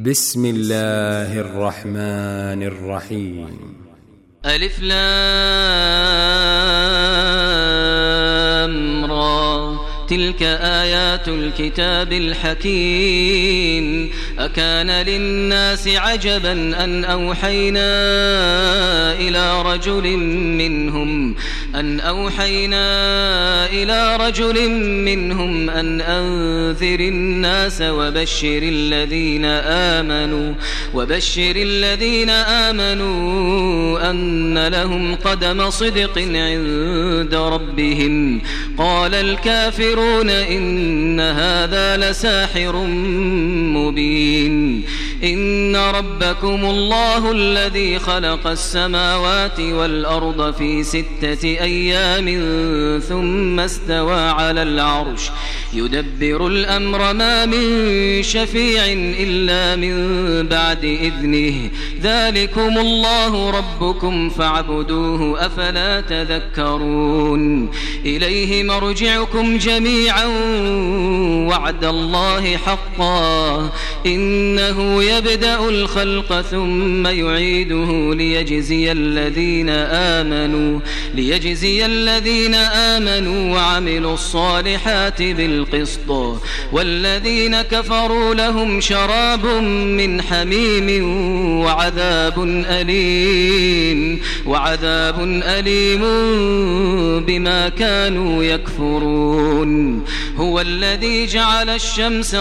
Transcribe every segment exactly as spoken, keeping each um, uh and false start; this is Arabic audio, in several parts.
بسم الله الرحمن الرحيم. ألف لام را تلك آيات الكتاب الحكيم. أكان للناس عجبا أن أوحينا إلى رجل منهم أن أوحينا إلى رجل منهم أن أنذر الناس وبشر الذين آمنوا وبشر الذين آمنوا أن لهم قدم صدق عند ربهم. قال الكافرون إن هذا لساحر مبين. إن ربكم الله الذي خلق السماوات والأرض في ستة أيام ثم استوى على العرش يدبر الأمر ما من شفيع إلا من بعد إذنه. ذلكم الله ربكم فاعبدوه أفلا تذكرون. إليه مرجعكم جميعا وعد الله حقا إنه يبدأ الخلق ثم يعيده ليجزي الذين آمنوا ليجزي الذين آمنوا وعملوا الصالحات بالقسط والذين كفروا لهم شراب من حميم وعذاب أليم وعذاب أليم بما كانوا يكفرون. هو الذي جعل الشمس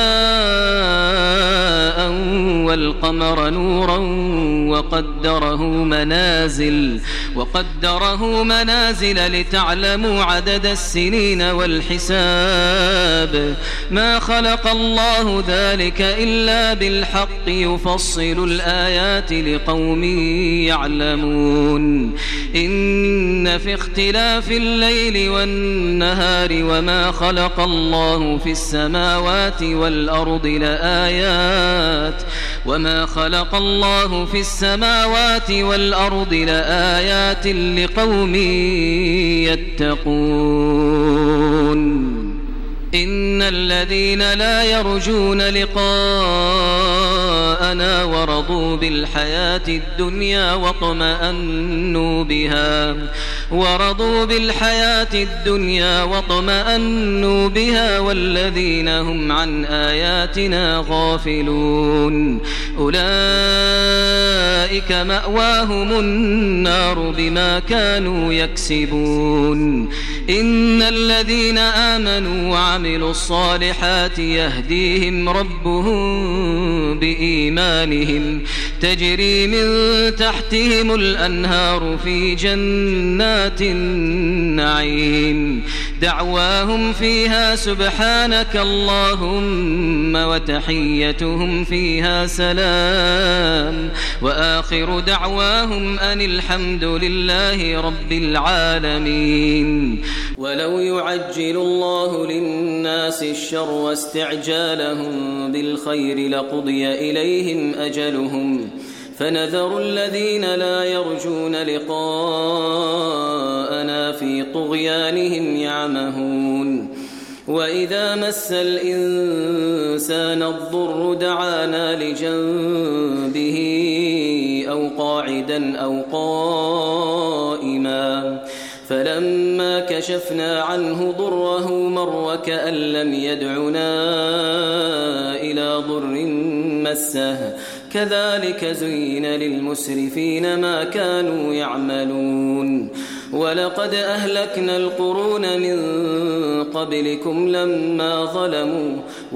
ضياء والقمر نورا وقدره منازل وقدره منازل لتعلموا عدد السنين والحساب. ما خلق الله ذلك إلا بالحق يفصل الآيات لقوم يعلمون. إن في اختلاف الليل والنهار وما خلق الله في السماوات والأرض لآيات وما خلق الله في السماوات والأرض لآيات لقوم يتقون. إن الذين لا يرجون لقاءنا ورضوا بالحياة الدنيا واطمأنوا بها ورضوا بالحياة الدنيا واطمأنوا بها والذين هم عن آياتنا غافلون أولئك مأواهم النار بما كانوا يكسبون. إن الذين آمنوا وعملوا الصالحات يهديهم ربهم بإيمانهم تجري من تحتهم الأنهار في جنات النعيم. دعواهم فيها سبحانك اللهم وتحيتهم فيها سلام وآخر دعواهم أن الحمد لله رب العالمين. ولو يعجل الله للناس الشر واستعجالهم بالخير لقضي إليهم أجلهم فنذر الذين لا يرجون لقاءنا في طغيانهم يعمهون. وإذا مس الإنسان الضر دعانا لجنبه أو قاعدا أو قائما فلما كشفنا عنه ضره مر وكأن لم يدعنا إلى ضر مسه كذلك زين للمسرفين ما كانوا يعملون. ولقد أهلكنا القرون من قبلكم لما ظلموا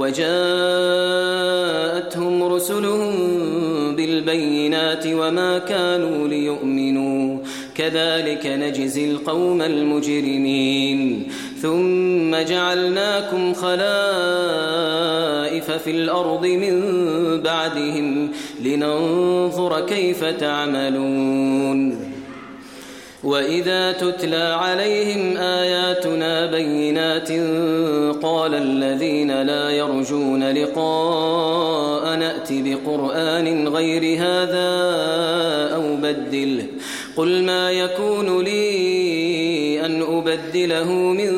وجاءتهم رسلهم بالبينات وما كانوا ليؤمنوا كذلك نجزي القوم المجرمين. ثم جعلناكم خلائف في الأرض من بعدهم لننظر كيف تعملون. وإذا تتلى عليهم آياتنا بينات قال الذين لا يرجون لقاء نأت بقرآن غير هذا أو بدله قل ما يكون لي أن أبدله من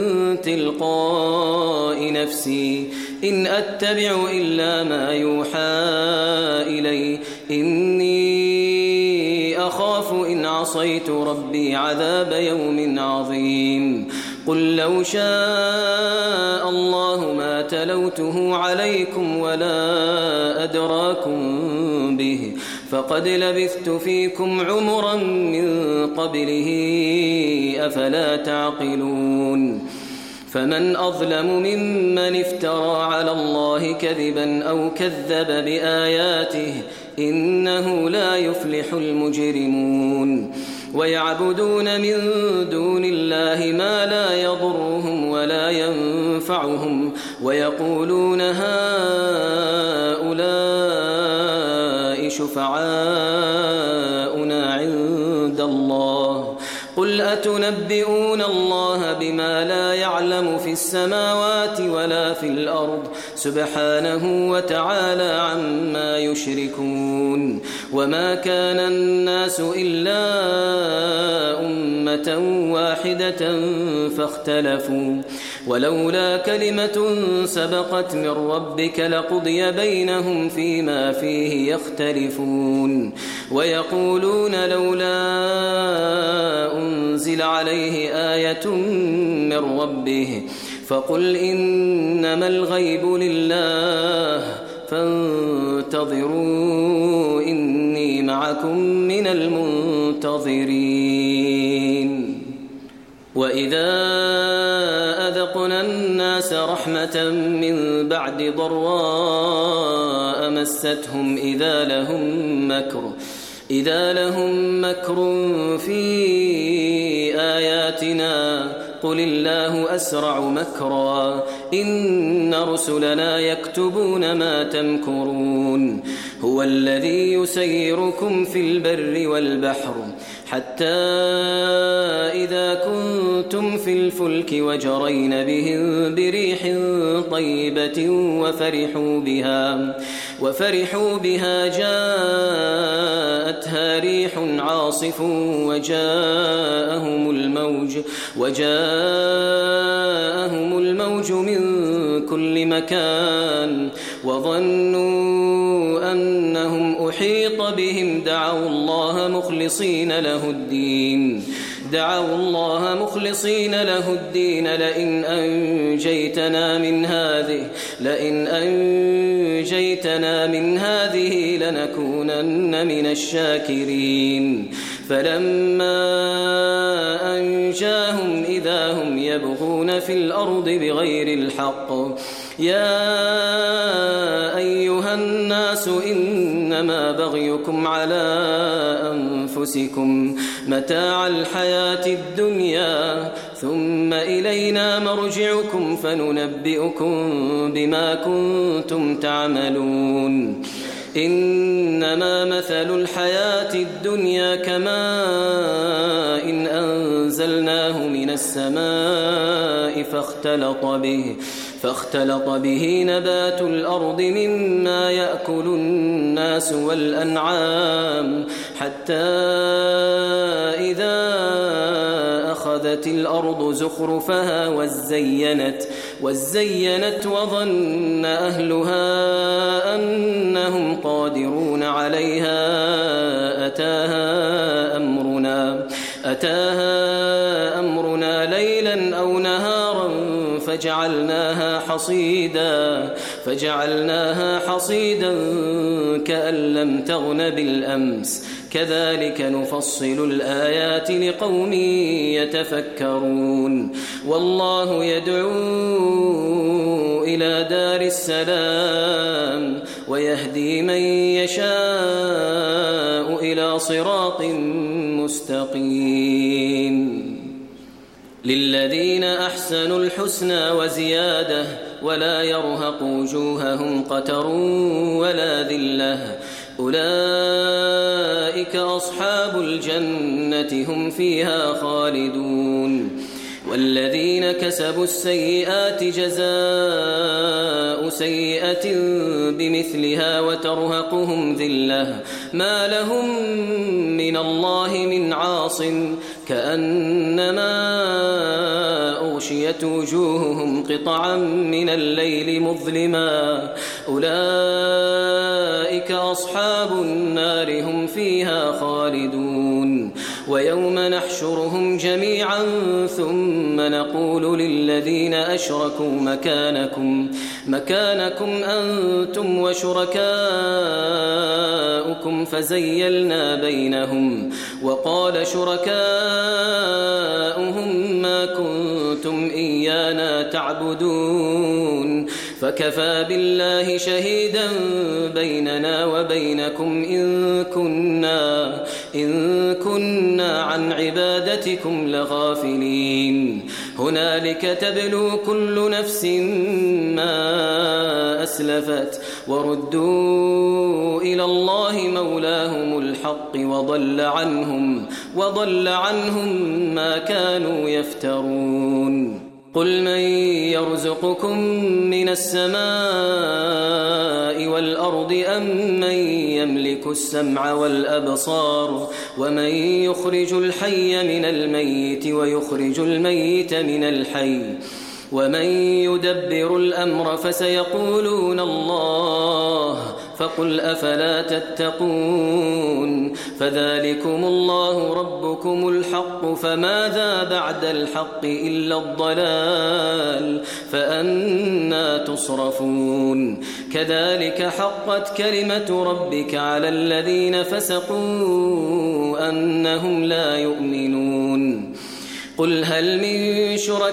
تلقاء نفسي إن أتبع إلا ما يوحى إلي إني أخاف إن عصيت ربي عذاب يوم عظيم قل لو شاء الله ما تلوته عليكم ولا أدراكم به فقد لبثت فيكم عمرا من قبله أفلا تعقلون فمن أظلم ممن افترى على الله كذبا أو كذب بآياته إنه لا يفلح المجرمون ويعبدون من دون الله ما لا يضرهم ولا ينفعهم ويقولون هؤلاء شفعاؤنا عند الله قل أتنبئون الله بما لا يعلم في السماوات ولا في الأرض سبحانه وتعالى عما يشركون وما كان الناس إلا أمة واحدة فاختلفوا ولولا كلمة سبقت من ربك لقضي بينهم فيما فيه يختلفون ويقولون لولا أنزل عليه آية من ربه فقل إنما الغيب لله فانتظروا إني معكم من المنتظرين وإذا أذقنا الناس رحمة من بعد ضراء مستهم إذا لهم مكر إذا لهم مكر في آياتنا قل الله أسرع مكرا إن رسلنا يكتبون ما تمكرون هو الذي يسيركم في البر والبحر حتى إذا كنتم في الفلك وجرين بهم بريح طيبة وفرحوا بها وفرحوا بها جاءتها ريح عاصف وجاءهم الموج وجاءهم الموج من كل مكان وظنوا أنهم أحيط بهم دعوا الله مخلصين له الدين دعوا الله مخلصين له الدين لئن أنجيتنا من هذه لئن أنجيتنا من هذه لنكونن من الشاكرين فلما أنجاهم إذا هم يبغون في الأرض بغير الحق يا أيها الناس إنما بغيكم على أنفسكم متاع الحياة الدنيا ثم إلينا مرجعكم فننبئكم بما كنتم تعملون إنما مثل الحياة الدنيا كماء إن أنزلناه من السماء فاختلط به فاختلط به نبات الأرض مما يأكل الناس والأنعام حتى إذا أخذت الأرض زخرفها وزينت وزينت وظن أهلها أنهم قادرون عليها أتاها أمرنا أتاها أمرنا ليلا أو نهارا فجعلناها حصيدا فجعلناها حصيدا كأن لم تغن بالأمس كذلك نفصل الآيات لقوم يتفكرون والله يدعو إلى دار السلام ويهدي من يشاء إلى صراط مستقيم للذين أحسنوا الحسنى وزيادة ولا يرهق وجوههم قتر ولا ذلة أولئك أصحاب الجنة هم فيها خالدون والذين كسبوا السيئات جزاء سيئة بمثلها وترهقهم ذلة ما لهم من الله من عاصم كأنما أغشيت وجوههم قطعا من الليل مظلما أولئك أولئك أصحاب النار هم فيها خالدون ويوم نحشرهم جميعا ثم نقول للذين أشركوا مكانكم مكانكم أنتم وشركاؤكم فزيلنا بينهم وقال شركاؤهم ما كنتم إيانا تعبدون فكفى بالله شهيدا بيننا وبينكم إن كنا, إن كنا عن عبادتكم لغافلين هنالك تبلو كل نفس ما أسلفت وردوا إلى الله مولاهم الحق وضل عنهم, وضل عنهم ما كانوا يفترون قل من يرزقكم من السماء والأرض أم من يملك السمع والأبصار ومن يخرج الحي من الميت ويخرج الميت من الحي ومن يدبر الأمر فسيقولون الله فقل أفلا تتقون فذلكم الله ربكم الحق فماذا بعد الحق إلا الضلال فأنى تصرفون كذلك حقت كلمة ربك على الذين فسقوا أنهم لا يؤمنون قل هل من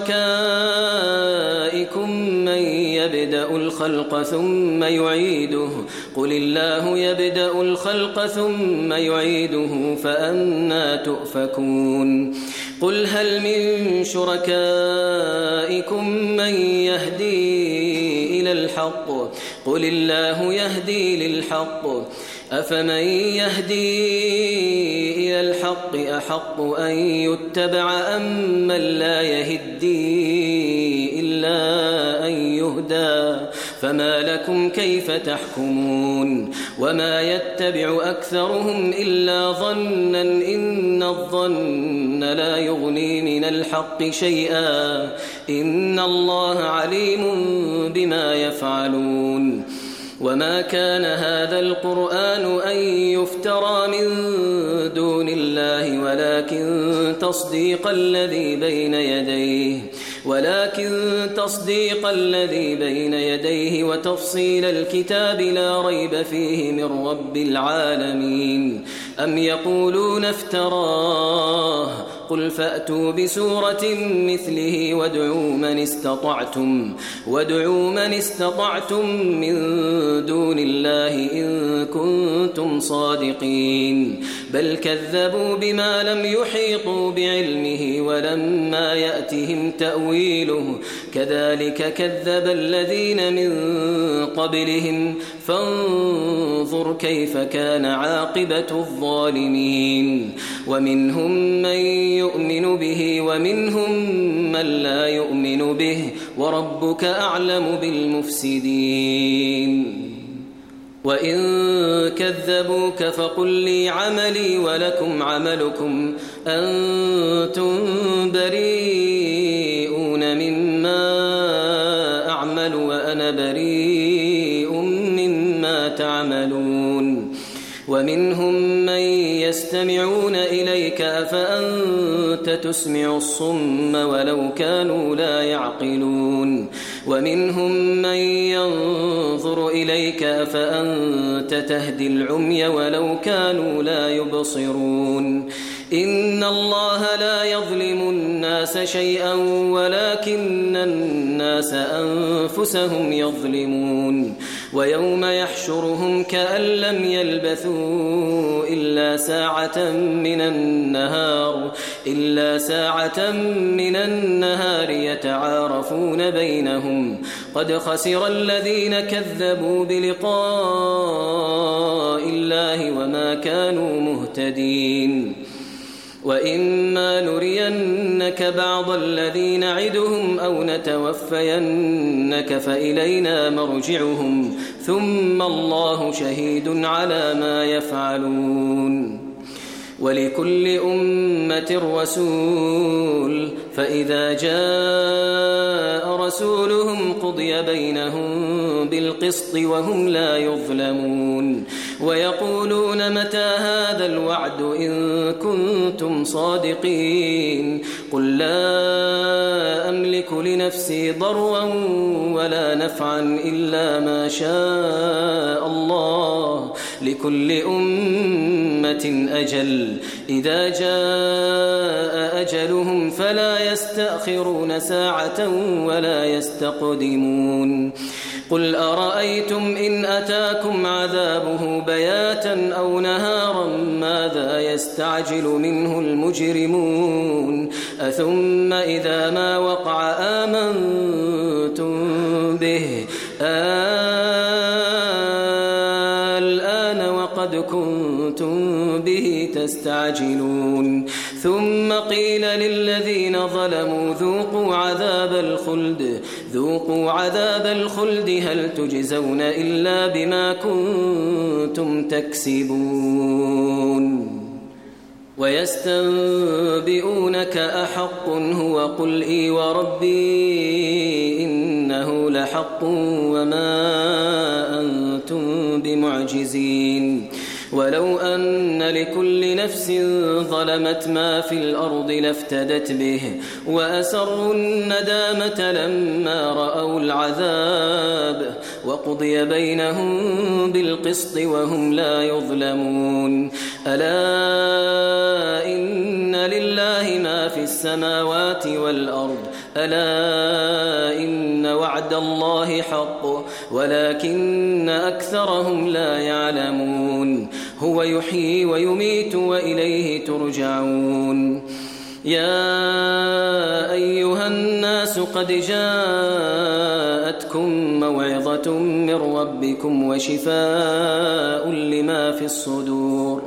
شركائكم من يبدأ الخلق ثم يعيده قل الله يبدأ الخلق ثم يعيده فأنى تؤفكون قل هل من شركائكم من يهدي إلى الحق قل الله يهدي للحق أفمن يهدي إلى الحق أحق أن يتبع أم من لا يهدي إلا أن يهدى فما لكم كيف تحكمون وما يتبع أكثرهم إلا ظنا إن الظن لا يغني من الحق شيئا إن الله عليم بما يفعلون وما كان هذا القرآن أن يفترى من دون الله ولكن تصديق الذي بين يديه ولكن تصديق الذي بين يديه وتفصيل الكتاب لا ريب فيه من رب العالمين أم يقولون افتراه قل فأتوا بسورة مثله وادعوا من استطعتم وادعوا من استطعتم من دون الله إن كنتم صادقين بل كذبوا بما لم يحيطوا بعلمه ولما يأتهم تأويله كذلك كذب الذين من قبلهم فانظر كيف كان عاقبة الظالمين ومنهم من يؤمن به ومنهم من لا يؤمن به وربك أعلم بالمفسدين وإن كذبوك فقل لي عملي ولكم عملكم أنتم بريئون مما أعمل وأنا بريء مما تعملون ومنهم من يستمعون إليك أفأنت تسمع الصم ولو كانوا لا يعقلون ومنهم من ينظر إليك أفأنت تهدي العمي ولو كانوا لا يبصرون إن الله لا يظلم الناس شيئا ولكن الناس أنفسهم يظلمون ويوم يحشرهم كأن لم يلبثوا إلا ساعة من النهار إلا ساعة من النهار يتعارفون بينهم قد خسر الذين كذبوا بلقاء الله وما كانوا مهتدين وإما نرينك بعض الذي نعدهم أو نتوفينك فإلينا مرجعهم ثم الله شهيد على ما يفعلون ولكل أمة رسول فإذا جاء رسولهم قضي بينهم بالقسط وهم لا يظلمون ويقولون متى هذا الوعد إن كنتم صادقين قل لا أملك لنفسي ضرا ولا نفعا إلا ما شاء الله لكل أمة أجل إذا جاء أجلهم فلا يستأخرون ساعة ولا يستقدمون قل أرأيتم إن أتاكم عذابه بياتا أو نهارا ماذا يستعجل منه المجرمون أثم إذا ما وقع آمنتم به الآن وقد كنتم به تستعجلون ثم قيل للذين ظلموا ذوقوا عذاب الخلد ذوقوا عذاب الخلد هل تجزون إلا بما كنتم تكسبون ويستنبئونك أحق هو قل إي وربي إنه لحق وما أنتم بمعجزين ولو أن لكل نفس ظلمت ما في الأرض لافتدت به وأسروا الندامة لما رأوا العذاب وقضي بينهم بالقسط وهم لا يظلمون ألا إن لله ما في السماوات والأرض ألا إن وعد الله حق ولكن أكثرهم لا يعلمون هو يحيي ويميت وإليه ترجعون يا أيها الناس قد جاءتكم موعظة من ربكم وشفاء لما في الصدور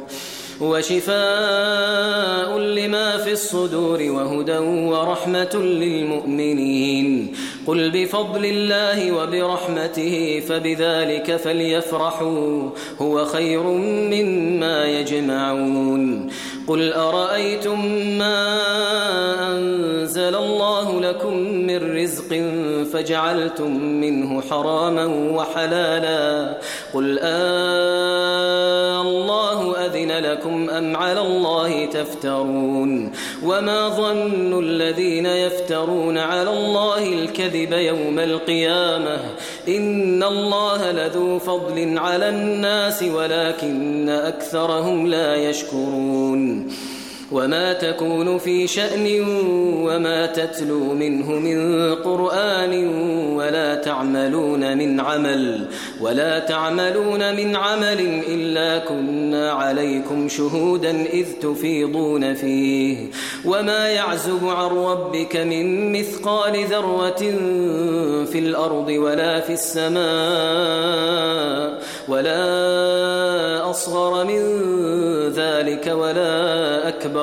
وشفاء لما في الصدور وهدى ورحمة للمؤمنين قل بفضل الله وبرحمته فبذلك فليفرحوا هو خير مما يجمعون قل أرأيتم ما أنزل الله لكم من رزق فجعلتم منه حراما وحلالا قل آه الله أذن لكم أم على الله تفترون وما ظن الذين يفترون على الله الكذب يوم القيامة إن الله لذو فضل على الناس ولكن أكثرهم لا يشكرون وما تكون في شأن وما تتلو منه من قرآن ولا تعملون من عمل ولا تعملون من عمل إلا كنا عليكم شهودا إذ تفيضون فيه وما يعزب عن ربك من مثقال ذرة في الأرض ولا في السماء ولا أصغر من ذلك ولا أكبر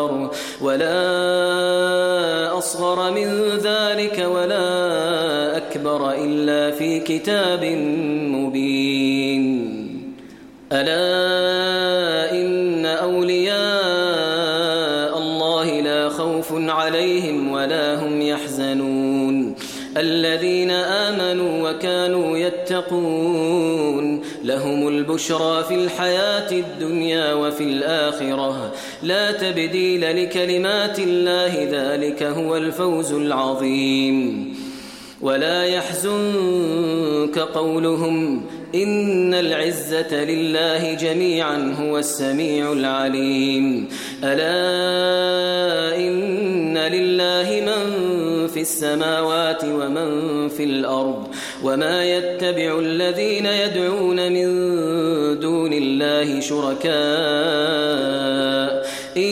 ولا أصغر من ذلك ولا أكبر إلا في كتاب مبين ألا إن أولياء الله لا خوف عليهم ولا هم يحزنون الذين آمنوا وكانوا يتقون لهم البشرى في الحياة الدنيا وفي الآخرة لا تبديل لكلمات الله ذلك هو الفوز العظيم ولا يحزنك قولهم إن العزة لله جميعا هو السميع العليم ألا إن لله من في السماوات ومن في الأرض وما يتبع الذين يدعون من دون الله شركاء إن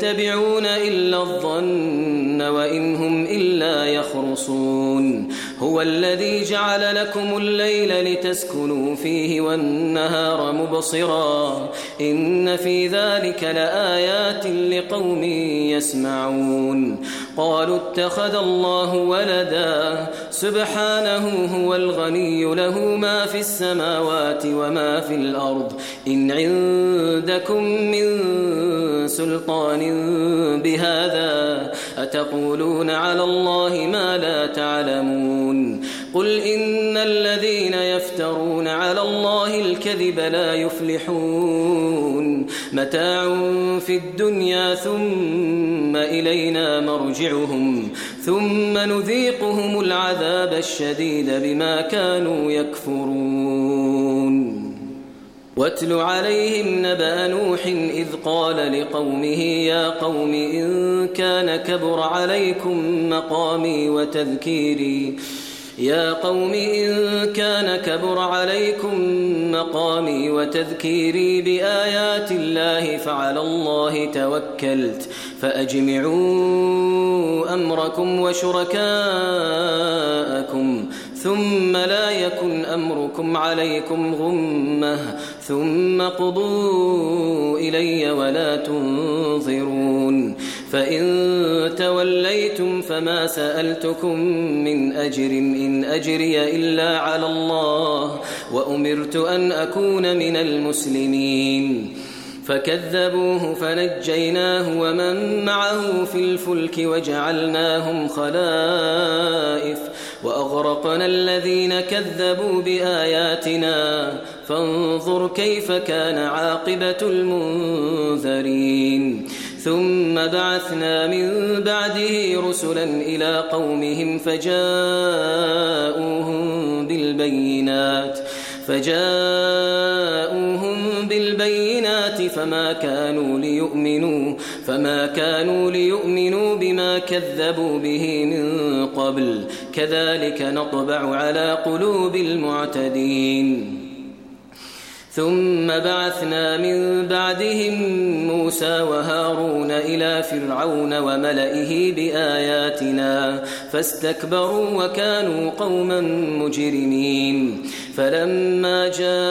يتبعون إلا الظن وإن هم إلا يخرصون هو هو الذي جعل لكم الليل لتسكنوا فيه والنهار مبصرا إن في ذلك لآيات لقوم يسمعون قالوا اتخذ الله ولدا سبحانه هو الغني له ما في السماوات وما في الأرض إن عندكم من سلطان بهذا أتقولون على الله ما لا تعلمون قل إن الذين يفترون على الله الكذب لا يفلحون متاع في الدنيا ثم إلينا مرجعهم ثم نذيقهم العذاب الشديد بما كانوا يكفرون واتل عليهم نبأ نوح إذ قال لقومه يا قوم إن كان كبر عليكم مقامي وتذكيري يا قوم إن كان كبر عليكم مقامي وتذكيري بآيات الله فعلى الله توكلت فأجمعوا أمركم وشركاءكم ثم لا يكن أمركم عليكم غمة ثم قضوا إلي ولا تنظرون فإن توليتم فما سألتكم من أجر إن أجري إلا على الله وأمرت أن أكون من المسلمين فكذبوه فنجيناه ومن معه في الفلك وجعلناهم خلائف وأغرقنا الذين كذبوا بآياتنا فانظر كيف كان عاقبة المنذرين ثم بعثنا من بعده رسلا إلى قومهم فجاءوهم بالبينات فجاءوهم بالبينات فما كانوا ليؤمنوا فما كانوا ليؤمنوا بما كذبوا به من قبل كذلك نطبع على قلوب المعتدين ثم بعثنا من بعدهم موسى وهارون إلى فرعون وملئه بآياتنا فاستكبروا وكانوا قوما مجرمين فلما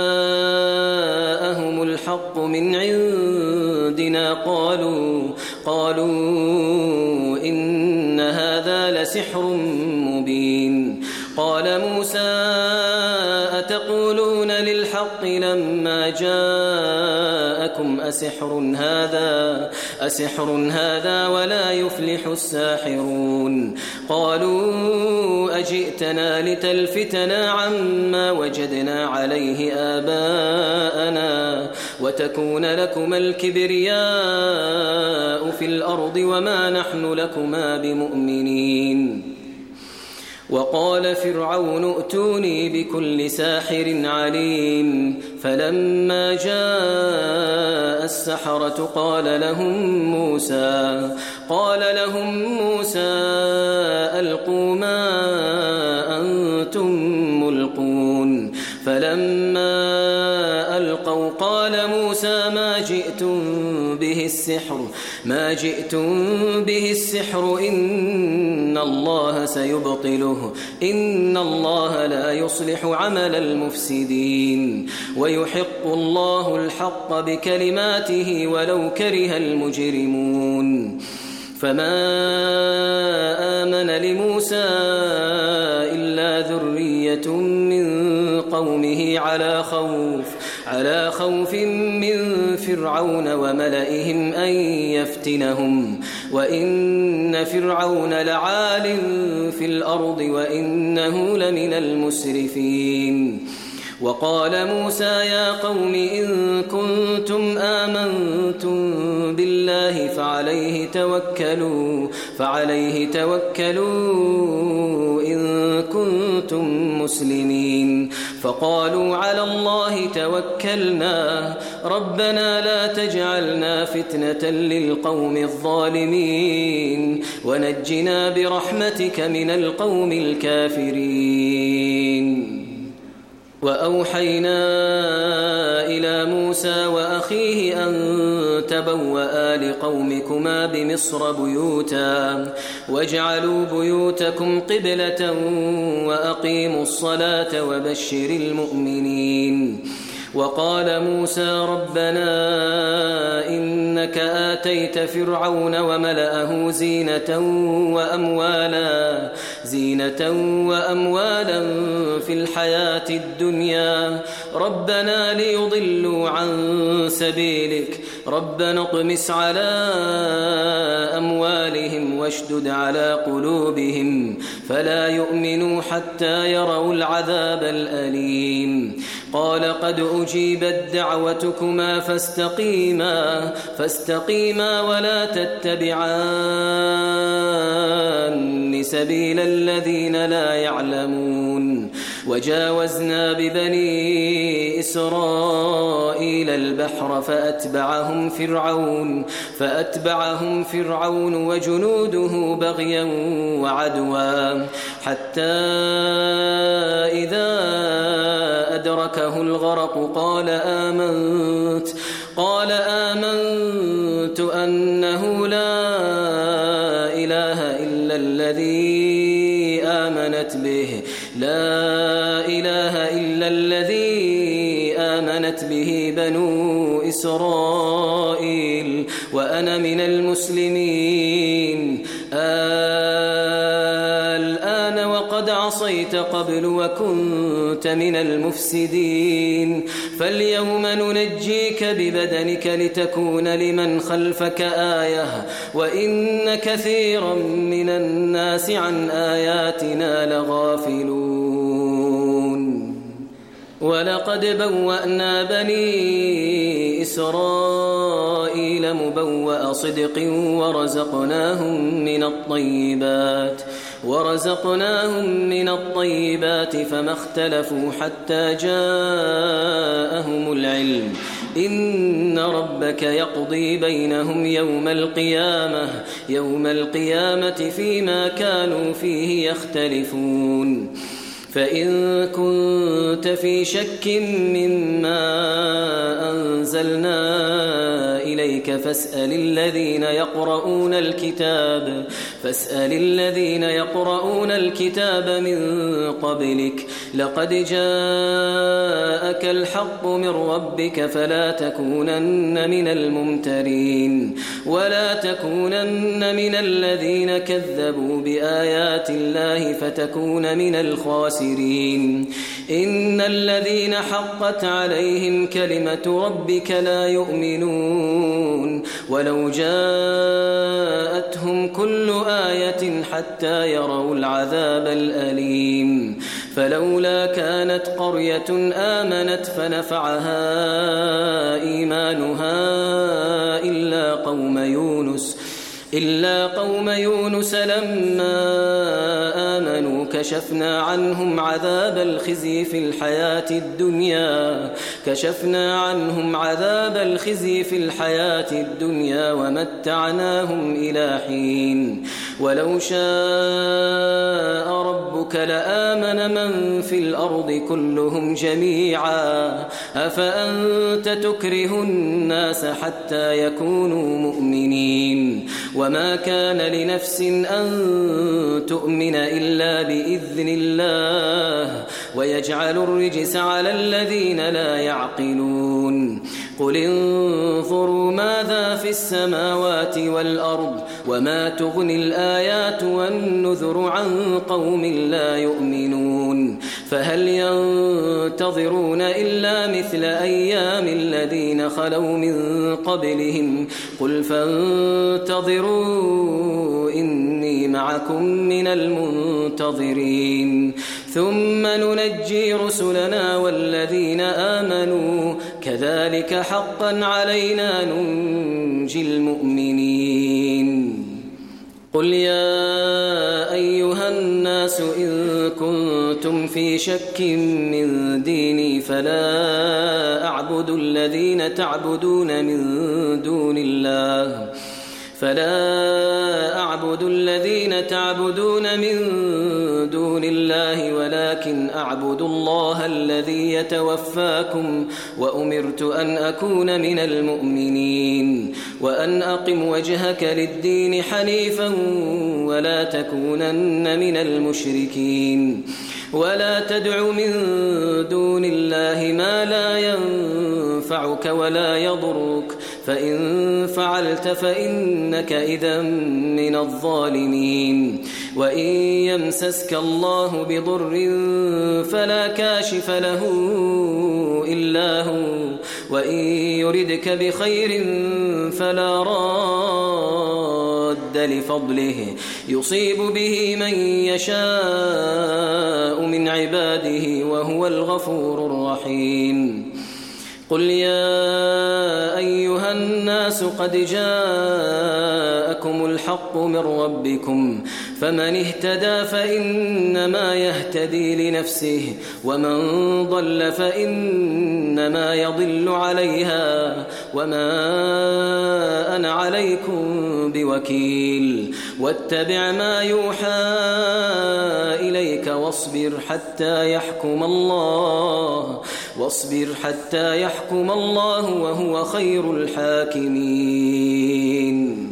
جاءهم الحق من عندنا قالوا قالوا إن هذا لسحر مبين قال موسى أتقولون للحق لما جاءكم أسحر هذا أسحر هذا ولا يفلح الساحرون قالوا أجئتنا لتلفتنا عما وجدنا عليه آباءنا وتكون لكما الكبرياء في الأرض وما نحن لكما بمؤمنين وقال فرعون ائتوني بكل ساحر عليم فلما جاء السحرة قال لهم موسى قال لهم موسى ألقوا ما أنتم ملقون فلما ألقوا قال موسى ما جئتم به السحر ما جئتم به السحر إن الله سيبطله إن الله لا يصلح عمل المفسدين ويحق الله الحق بكلماته ولو كره المجرمون فما آمن لموسى إلا ذرية من قومه على خوف على خوف من فرعون وملئهم أن يفتنهم وإن فرعون لعال في الأرض وإنه لمن المسرفين وقال موسى يا قوم إن كنتم آمنتم بالله فعليه توكلوا فعليه توكلوا إن كنتم مسلمين فقالوا على الله توكلنا ربنا لا تجعلنا فتنة للقوم الظالمين ونجنا برحمتك من القوم الكافرين. وأوحينا إلى موسى وأخيه أن تبوأ لقومكما بمصر بيوتا واجعلوا بيوتكم قبلة وأقيموا الصلاة وبشر المؤمنين. وقال موسى ربنا إنك آتيت فرعون وملأه زينة وأموالا زينة وأموالا في الحياة الدنيا ربنا ليضلوا عن سبيلك ربنا اطمس على أموالهم واشدد على قلوبهم فلا يؤمنوا حتى يروا العذاب الأليم. قال قد أجيبت دعوتكما فاستقيما فاستقيما ولا تتبعان سبيل الذين لا يعلمون. وجاوزنا ببني إسرائيل البحر فأتبعهم فرعون فأتبعهم فرعون وجنوده بغيا وعدوا حتى إذا أدركه الغرق قال آمنت قال آمنت أنه لا إله إلا الذي آمنت به لا إله إلا الذي آمنت به بنو إسرائيل وأنا من المسلمين. الآن وقد عصيت قبل وكنت من المفسدين فاليوم ننجيك ببدنك لتكون لمن خلفك آية وإن كثيرا من الناس عن آياتنا لغافلون. ولقد بوأنا بني إسرائيل مبوأ صدق ورزقناهم من الطيبات ورزقناهم من الطيبات فما اختلفوا حتى جاءهم العلم إن ربك يقضي بينهم يوم القيامة يوم القيامة فيما كانوا فيه يختلفون. فإن كنت في شك مما أنزلنا إليك فاسأل الذين يقرؤون الكتاب فاسأل الذين يقرؤون الكتاب من قبلك لقد جاءك الحق من ربك فلا تكونن من الممترين ولا تكونن من الذين كذبوا بآيات الله فتكون من الخاسرين. إن الذين حقت عليهم كلمة ربك لا يؤمنون ولو جاءتهم كل آية حتى يروا العذاب الأليم. فلولا كانت قرية آمنت فنفعها إيمانها إلا قوم يونس إلا قوم يونس لما آمنوا كشفنا عنهم عذاب الخزي في الحياة الدنيا كشفنا عنهم عذاب الخزي في الحياة الدنيا ومتعناهم إلى حين. ولو شاء ربك لآمن من في الأرض كلهم جميعا أفأنت تكره الناس حتى يكونوا مؤمنين وما كان لنفس أن تؤمن إلا بإذن الله ويجعل الرجس على الذين لا يعقلون. قل انظروا ماذا في السماوات والأرض وما تغني الآيات والنذر عن قوم لا يؤمنون فهل ينتظرون إلا مثل أيام الذين خلوا من قبلهم قل فانتظروا إني معكم من المنتظرين ثم ننجي رسلنا والذين آمنوا كذلك حقا علينا ننجي المؤمنين. قل يا أيها الناس إن كنتم في شك من ديني فلا أعبد الذين تعبدون من دون الله فلا أعبد الذين تعبدون من دون الله ولكن أعبد الله الذي يتوفاكم وأمرت أن أكون من المؤمنين وأن أقم وجهك للدين حنيفا ولا تكونن من المشركين ولا تدع من دون الله ما لا ينفعك ولا يضرك فإن فعلت فإنك إذا من الظالمين وإن يمسسك الله بضر فلا كاشف له إلا هو وإن يردك بخير فلا راد لفضله يصيب به من يشاء من عباده وهو الغفور الرحيم قل يا أيها الناس قد جاءكم الحق من ربكم فمن اهتدى فإنما يهتدي لنفسه ومن ضل فإنما يضل عليها وما أنا عليكم بوكيل واتبع ما يوحى إليك واصبر حتى يحكم الله واصبر حتى يحكم الله وهو خير الحاكمين.